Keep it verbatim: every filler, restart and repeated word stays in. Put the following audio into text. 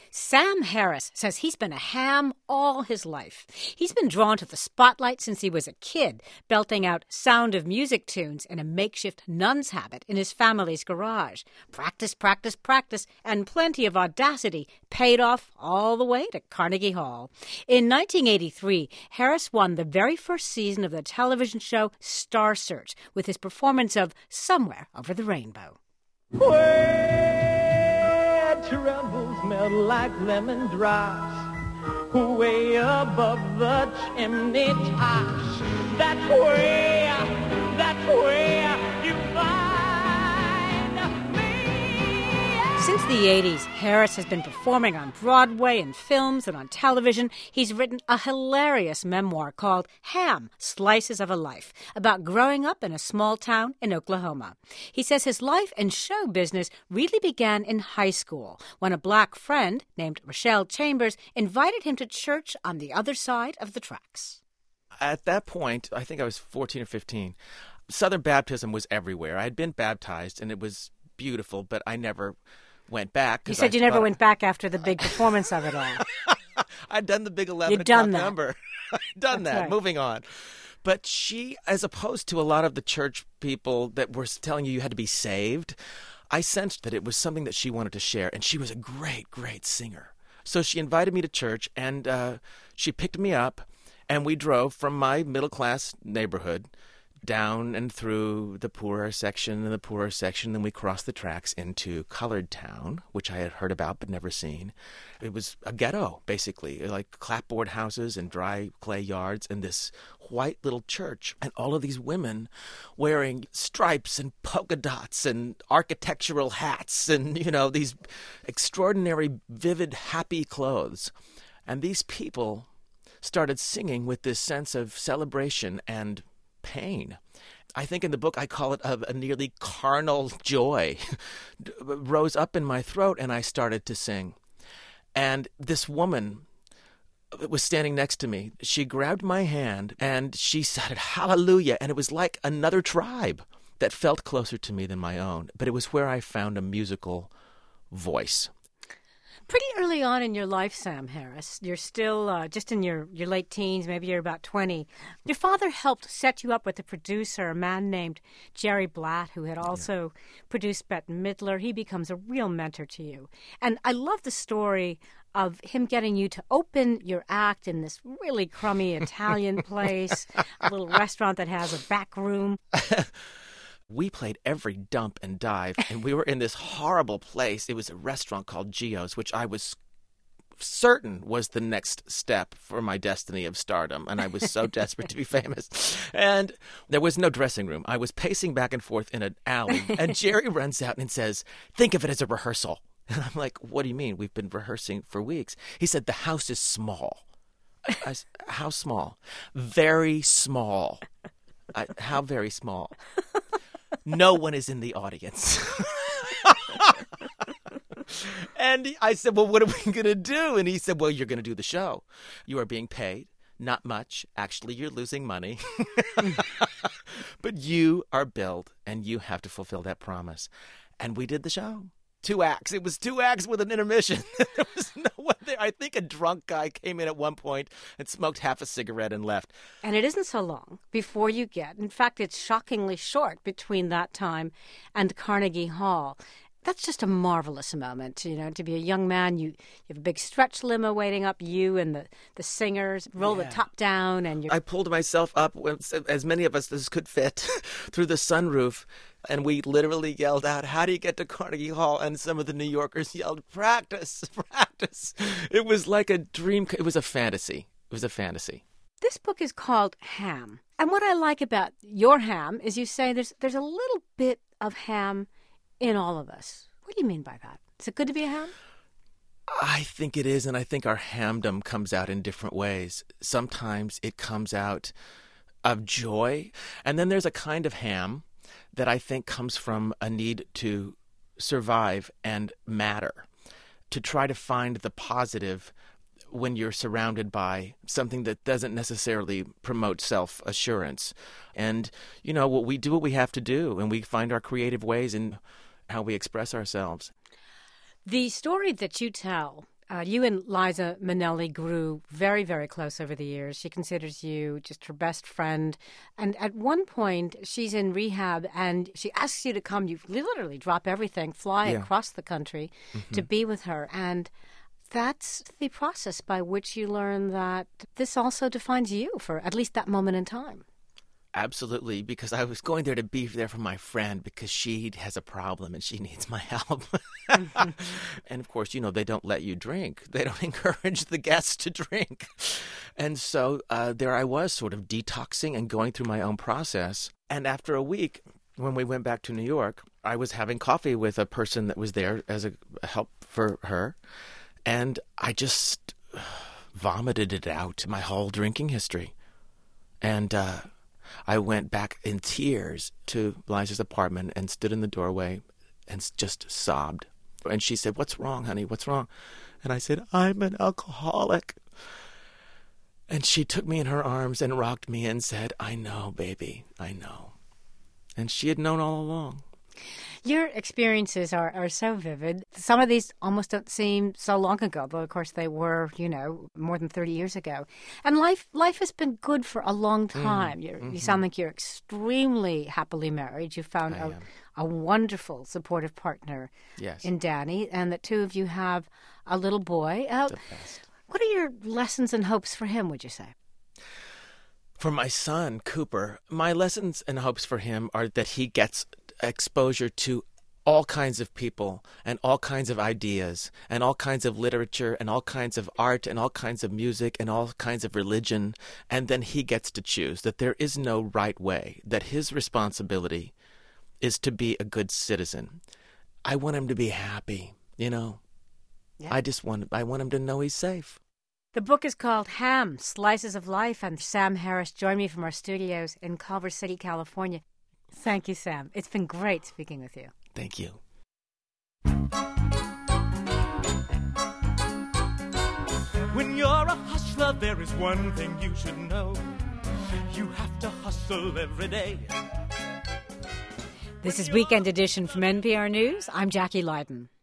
Sam Harris says he's been a ham all his life. He's been drawn to the spotlight since he was a kid, belting out Sound of Music tunes in a makeshift nun's habit in his family's garage. Practice, practice, practice, and plenty of audacity paid off all the way to Carnegie Hall. In nineteen eighty-three, Harris won the very first season of the television show Star Search with his performance of Somewhere Over the Rainbow. Where troubles melt like lemon drops, way above the chimney tops. That's where, that's where you find me. Since the eighties, Harris has been performing on Broadway and films and on television. He's written a hilarious memoir called Ham, Slices of a Life, about growing up in a small town in Oklahoma. He says his life and show business really began in high school when a black friend named Rochelle Chambers invited him to church on the other side of the tracks. At that point, I think I was fourteen or fifteen, Southern baptism was everywhere. I had been baptized, and it was beautiful, but I never went back. You said I you never thought... went back after the big performance of it all. I'd done the big eleven You'd done o'clock that. number. I'd done That's that. right. Moving on. But she, as opposed to a lot of the church people that were telling you you had to be saved, I sensed that it was something that she wanted to share, and she was a great, great singer. So she invited me to church, and uh, she picked me up, and we drove from my middle-class neighborhood down and through the poorer section and the poorer section. Then we crossed the tracks into Colored Town, which I had heard about but never seen. It was a ghetto, basically, like clapboard houses and dry clay yards and this white little church. And all of these women wearing stripes and polka dots and architectural hats and, you know, these extraordinary, vivid, happy clothes. And these people started singing with this sense of celebration and pain. I think in the book I call it a, a nearly carnal joy rose up in my throat, and I started to sing. And this woman was standing next to me. She grabbed my hand and she said, "Hallelujah." And it was like another tribe that felt closer to me than my own. But it was where I found a musical voice. Pretty early on in your life, Sam Harris, you're still uh, just in your, your late teens, maybe you're about twenty. Your father helped set you up with a producer, a man named Jerry Blatt, who had also yeah. produced Bette Midler. He becomes a real mentor to you. And I love the story of him getting you to open your act in this really crummy Italian place, a little restaurant that has a back room. We played every dump and dive, and we were in this horrible place. It was a restaurant called Gio's, which I was certain was the next step for my destiny of stardom, and I was so desperate to be famous. And there was no dressing room. I was pacing back and forth in an alley, and Jerry runs out and says, "Think of it as a rehearsal." And I'm like, "What do you mean? We've been rehearsing for weeks." He said, "The house is small." I said, "How small?" "Very small." I, "How very small?" "No one is in the audience." And I said, "Well, what are we going to do?" And he said, "Well, you're going to do the show. You are being paid. Not much. Actually, you're losing money. But you are billed, and you have to fulfill that promise." And we did the show. Two acts. It was two acts with an intermission. There was no one there. I think a drunk guy came in at one point and smoked half a cigarette and left. And it isn't so long before you get, in fact, it's shockingly short between that time and Carnegie Hall. That's just a marvelous moment, you know, to be a young man. You, you have a big stretch limo waiting up you and the, the singers, roll yeah. the top down. and you're... I pulled myself up, as many of us as could fit, through the sunroof. And we literally yelled out, "How do you get to Carnegie Hall?" And some of the New Yorkers yelled, "Practice, practice." It was like a dream. It was a fantasy. It was a fantasy. This book is called Ham. And what I like about your ham is you say there's there's a little bit of ham in all of us. What do you mean by that? Is it good to be a ham? I think it is, and I think our hamdom comes out in different ways. Sometimes it comes out of joy, and then there's a kind of ham that I think comes from a need to survive and matter, to try to find the positive when you're surrounded by something that doesn't necessarily promote self-assurance. And, you know, we do what we have to do, and we find our creative ways in how we express ourselves. The story that you tell Uh, you and Liza Minnelli grew very, very close over the years. She considers you just her best friend. And at one point, she's in rehab and she asks you to come. You literally drop everything, fly Yeah. across the country Mm-hmm. to be with her. And that's the process by which you learn that this also defines you for at least that moment in time. Absolutely, because I was going there to be there for my friend because she has a problem and she needs my help. Mm-hmm. And of course, you know, they don't let you drink. They don't encourage the guests to drink. And so uh, there I was sort of detoxing and going through my own process. And after a week, when we went back to New York, I was having coffee with a person that was there as a help for her. And I just vomited it out, my whole drinking history. And uh, I went back in tears to Liza's apartment and stood in the doorway and s- just sobbed. And she said, "What's wrong, honey? What's wrong?" And I said, "I'm an alcoholic." And she took me in her arms and rocked me and said, "I know, baby, I know." And she had known all along. Your experiences are, are so vivid. Some of these almost don't seem so long ago, though, of course, they were, you know, more than thirty years ago. And life life has been good for a long time. You're, mm-hmm. You sound like you're extremely happily married. You found I a, am. a wonderful, supportive partner Yes. in Danny, and the two of you have a little boy. Uh, The best. what are your lessons and hopes for him, would you say? For my son, Cooper, my lessons and hopes for him are that he gets exposure to all kinds of people and all kinds of ideas and all kinds of literature and all kinds of art and all kinds of music and all kinds of religion. And then he gets to choose that there is no right way, that his responsibility is to be a good citizen. I want him to be happy, you know. Yeah. I just want, I want him to know he's safe. The book is called Ham, Slices of Life, and Sam Harris joined me from our studios in Culver City, California. Thank you, Sam. It's been great speaking with you. Thank you. When you're a hustler, there is one thing you should know. You have to hustle every day. This is Weekend Edition from N P R News. I'm Jackie Leiden.